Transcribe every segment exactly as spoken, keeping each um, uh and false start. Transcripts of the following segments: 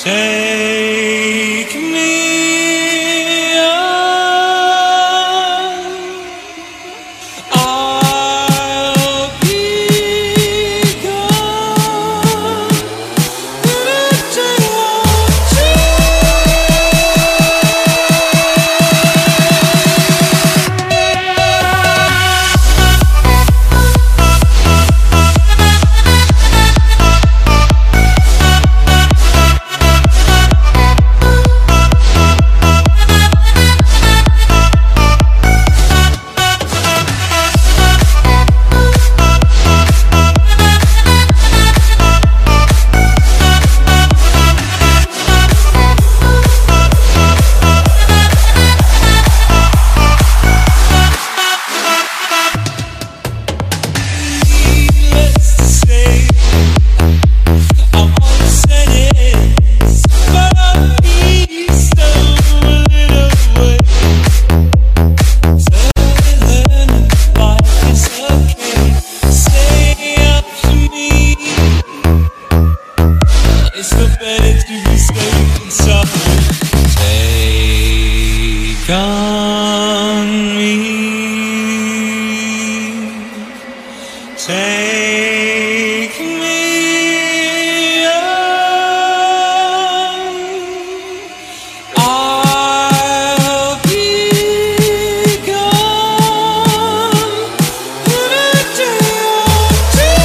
Take me on. I'll be gone in a day or two. It's no better to be safe than sorry. Take on me. Take me on. I'll be gone in a day or two.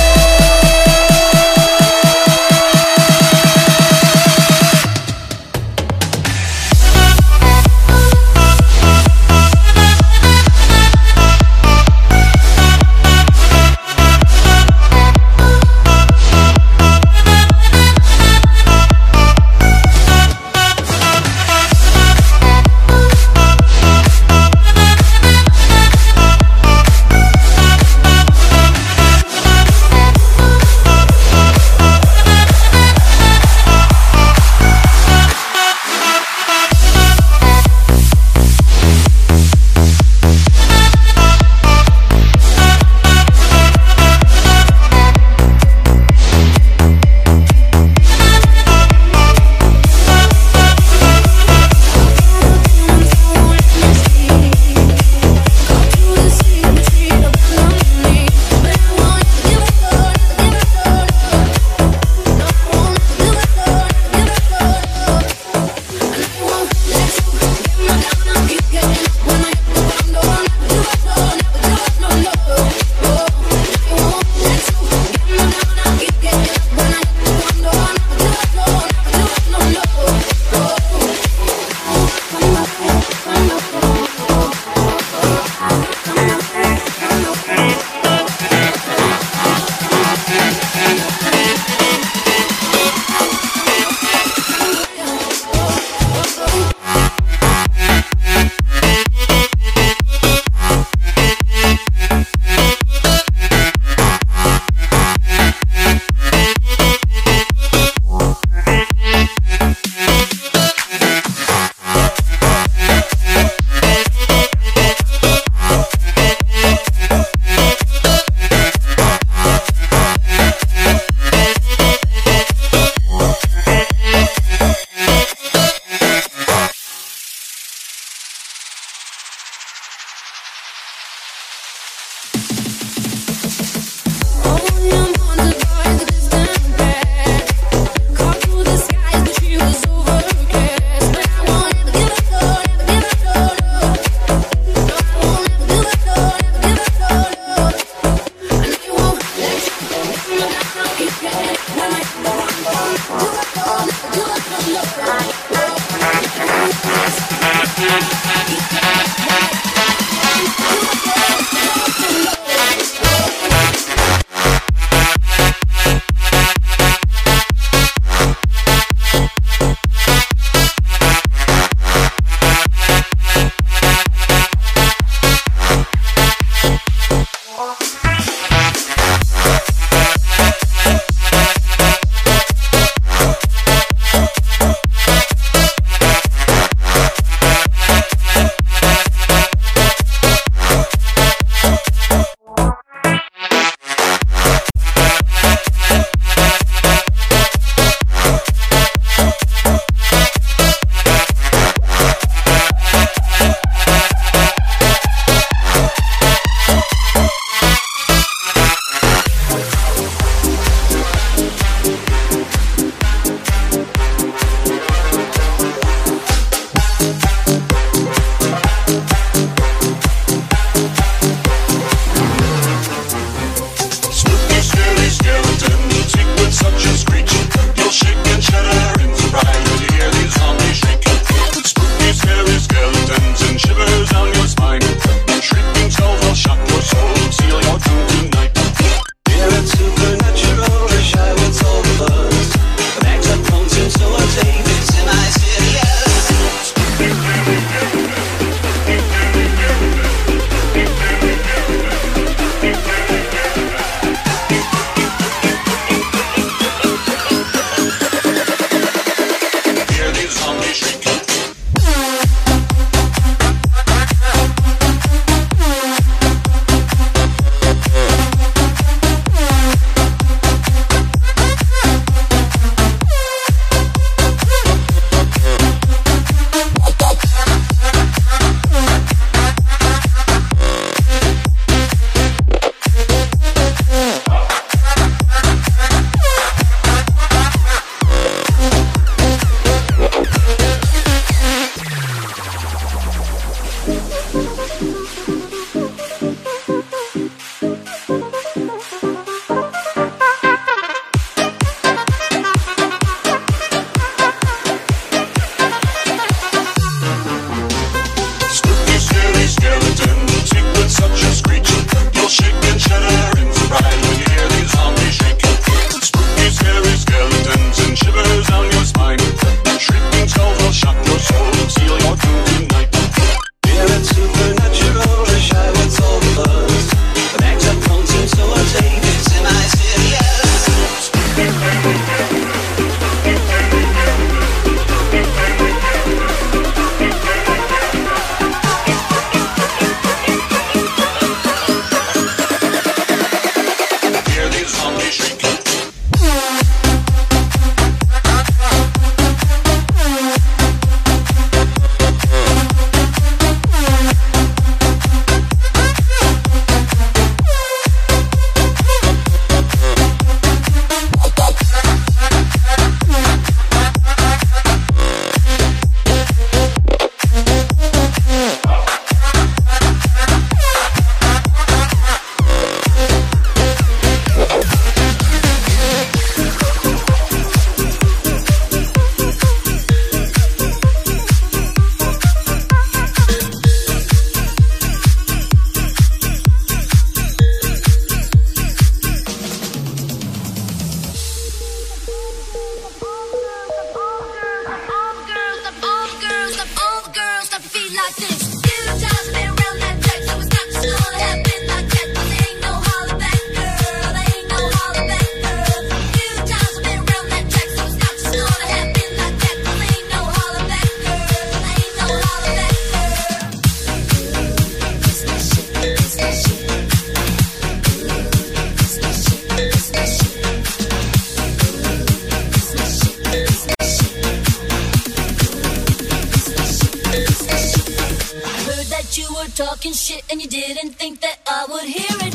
shit and you didn't think that I would hear it.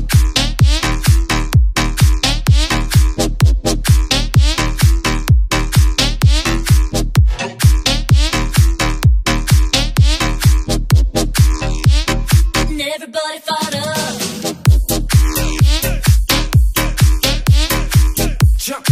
And everybody fired up. Jump.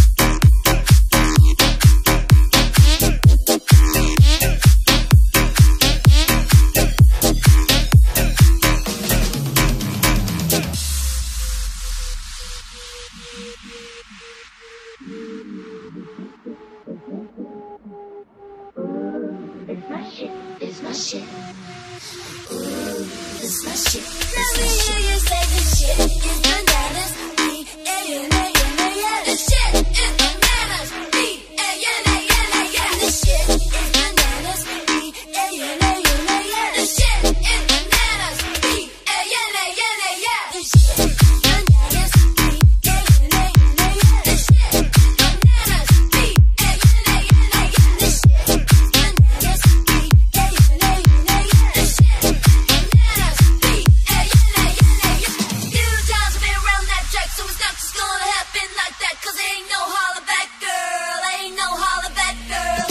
It's my shit, it's my shit. Ooh, it's my shit. Let me hear you say this shit is bananas. B A N A N A S. This shit is bananas. B A N A N A S. This shit is bananas. B A N A N A S. This shit is bananas. B A N A N A S. This shit is bananas. B A N A N A S. This shit is bananas. B A N A N A S. This shit is bananas. B A N A N A S. This shit is bananas. B A N A N A S. Few times I've been around that track, so it's not just gonna happen like that. 'Cause ain't no holler back girl, ain't no holler back girl.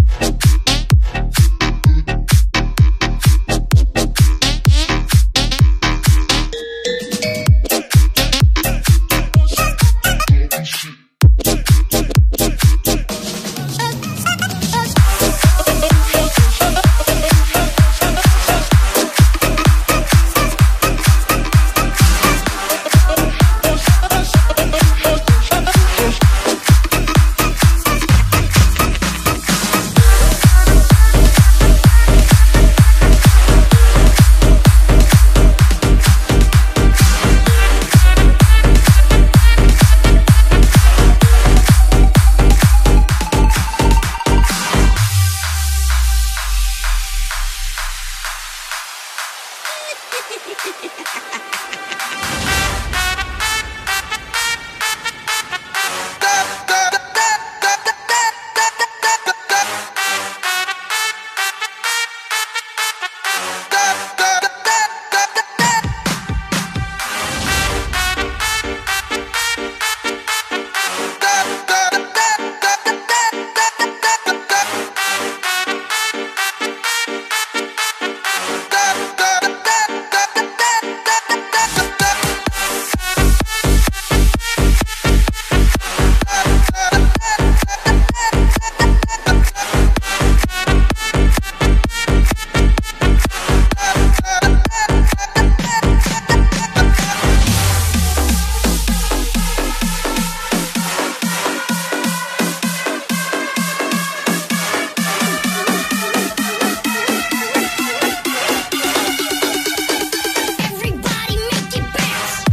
Everybody make it bounce.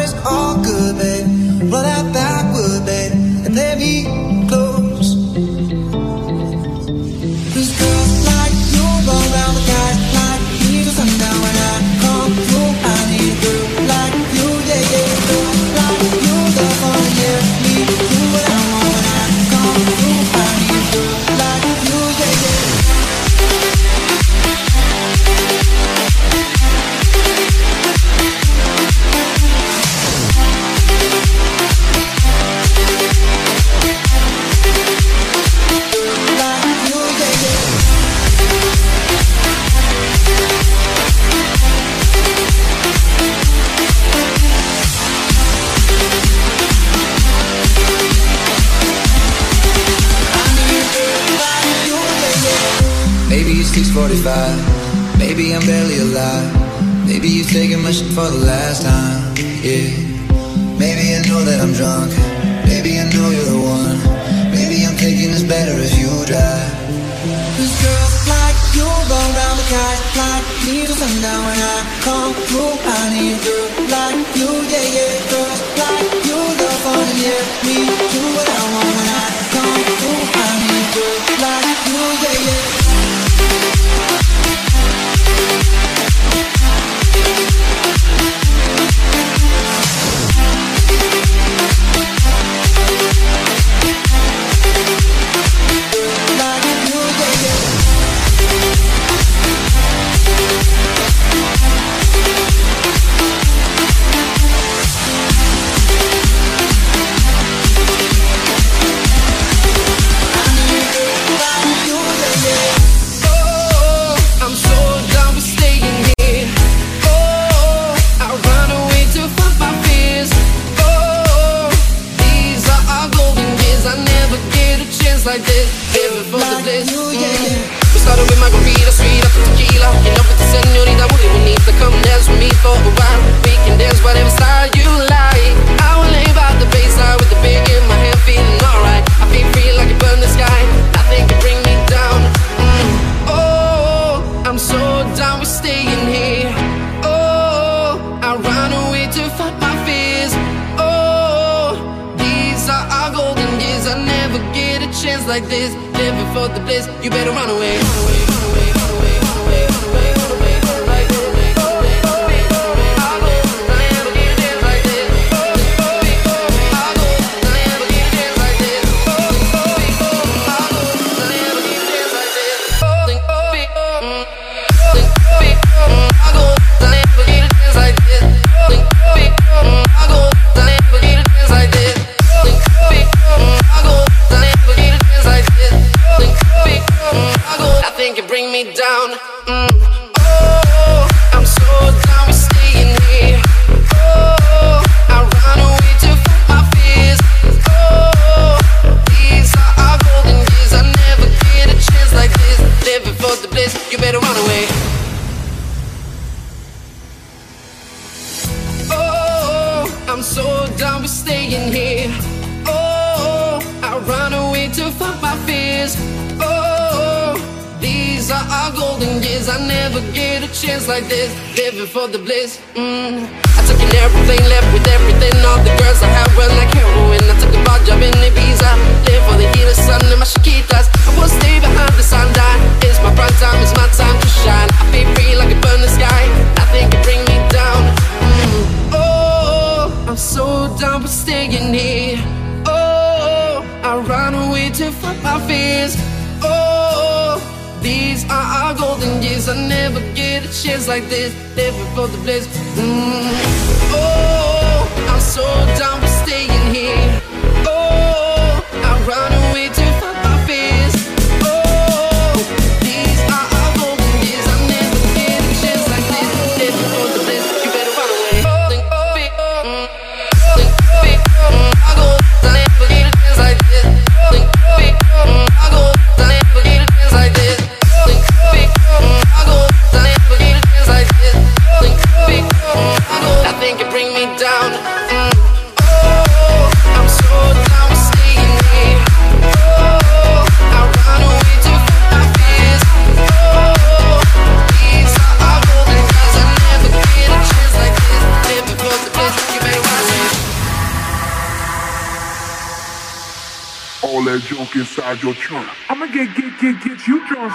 it's all good, babe. Roll that backward, babe, and play me close. Cause girls like you roll around the guys like me till sundown. When I come through, I need a girl like you, yeah, yeah. Girls like you, the fun, yeah. Me do what I want. When I come through, I need a girl like you, yeah, yeah. Maybe it's six forty-five, maybe I'm barely alive. Maybe you're taking my shit for the last time, yeah. Maybe I know that I'm drunk, maybe I know you're the one. Maybe I'm thinking it's better if you drive. Cause girls like you roll around the guys like me till sundown. When I come through, I need a girl like you, yeah, yeah. Girls like you, the fun, yeah. Me do what I want. When I come through, I need a girl like you, yeah, yeah. Like this, living for the bliss. Mm. We started with margarita, sweet up to tequila. Hooking up with the señorita, would even need to come dance with me for a while. We can dance whatever style you like. I will lay by the baseline with the big in my hand, feeling alright. I feel free like you burn the sky. Nothing can bring me down. Mm. Oh, I'm so down with staying here. Oh, I run away to fight my fears. Oh, these are our golden years. I never get a chance like this, living for the bliss. You better run away, run away, run away, run away, run away, run away, run away, run away, run away, run away, run away, run away. I go, I never get a dance like this. I go, I never get a dance like this. I go, I never get a dance like this. I go, I never get a dance like this. I go, I never get a dance like this. Nothing can bring me down. Mm. Oh, I'm so down with staying here. Oh, I run away to fight my fears. Oh, these are our golden years. I never get a chance like this, living for the bliss. You better run away. Oh, I'm so down with staying here. Oh, I run away to fight my fears. Oh, these are our golden years. I never get a chance like this, living for the bliss. Mm. I took an airplane, left with everything. All the girls I had were like heroin. I took a bar job in Ibiza, live for the heat of sun and my chiquitas. I won't stay behind the sundown. It's my prime time, it's my time to shine. I feel free like a burn the sky. Nothing can bring me down. Mm. Oh, I'm so down with staying here. Oh, I run away to fight my fears. Oh, these are our golden years. I never get a chance like this, living for the bliss. Mm. Oh, I'm so down with staying here. Oh, I run away to fight my fears. Oh, these are our golden years. I never get a chance like this, living for the bliss. You better run away. Mm. I go, I never get a chance like this. I go, I never get a chance like this. I go, I never get a chance like this. Nothing can bring me down. Mm. junk inside your trunk. I'ma get, get, get, get you drunk.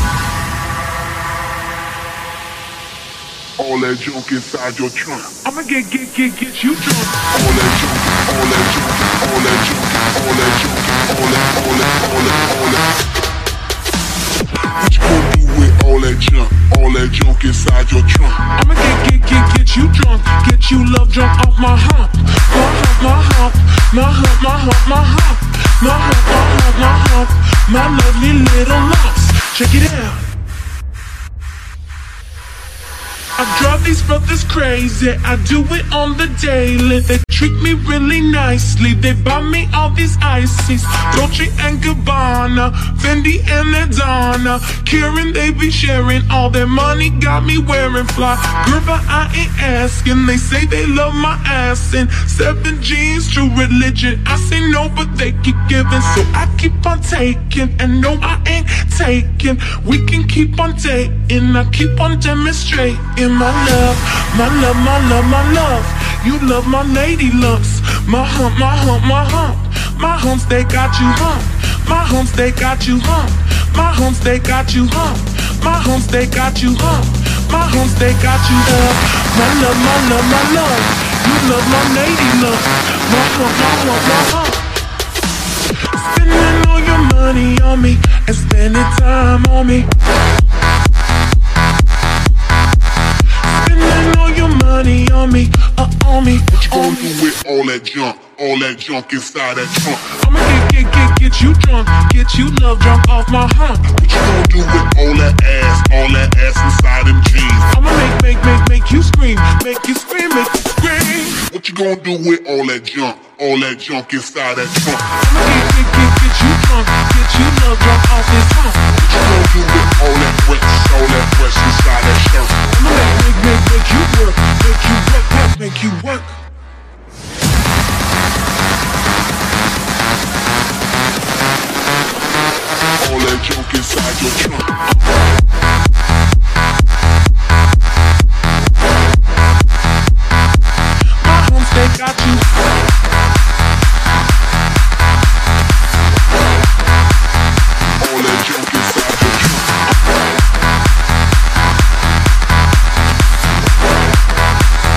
All that junk inside your trunk. I'ma get, get, get, get you drunk. All that junk, all that junk, all that junk, all that junk, all that, all that, all that, all that. What you gonna do with all that junk, all that junk inside your trunk? I'ma get, get, get, get you drunk, get you love drunk off my hump, my hump, my hump, my hump, my hump, my hump, my hump, my hump, my hump, my lovely little lumps. Check it out. I drive these brothers crazy, I do it on the daily. They treat me really nicely, they buy me all these ices. Dolce and Gabbana, Fendi and Adana. Karen, they be sharing all their money, got me wearing fly. Girl, but I ain't asking, they say they love my ass. And seven jeans, true religion, I say no, but they keep giving. So I keep on taking, and no, I ain't taking. We can keep on dating, I keep on demonstrating. My love, my love, my love, my love. You love my lady lumps. My hump, my hump, my hump. My humps, they got you hump. My humps, they got you hump. My humps, they got you hump. My humps, they got you hump. My humps, they got you up. My love, my love, my love. You love my lady lumps. My hump, my hump, my hump. Spending all your money on me and spending time on me. All your money on me, uh, on me. What you gonna do with all that junk, all that junk inside that trunk? I'ma get, get, get, get you drunk, get you love drunk off my hump. What you gonna do with all that ass, all that ass inside them jeans? I'ma make, make, make, make you scream, make you scream, make you scream. What you gonna do with all that junk, all that junk inside that trunk? I'ma get, get, get, get you drunk, get you love drunk off this hump. What you gonna do with all that wet, all that fresh inside that shirt? I'ma make, make, make, make you work, make you work, work, make you work. All that junk inside your trunk. My homes, they got you. All that junk inside your trunk.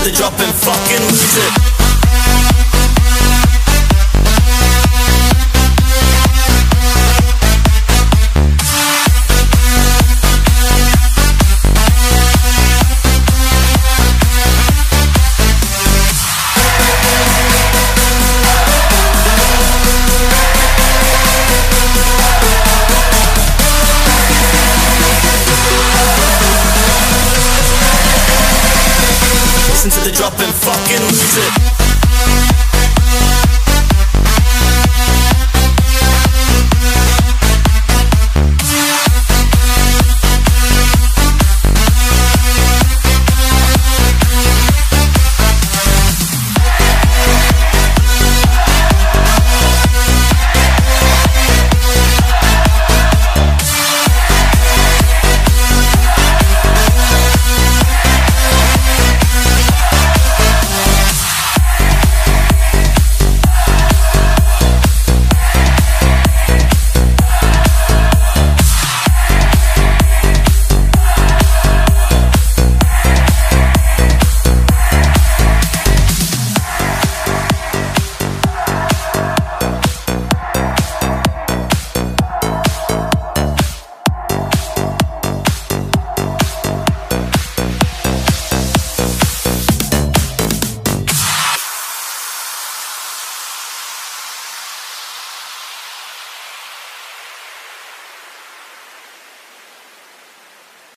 the drop and fucking lose it. To the drop and fucking lose it.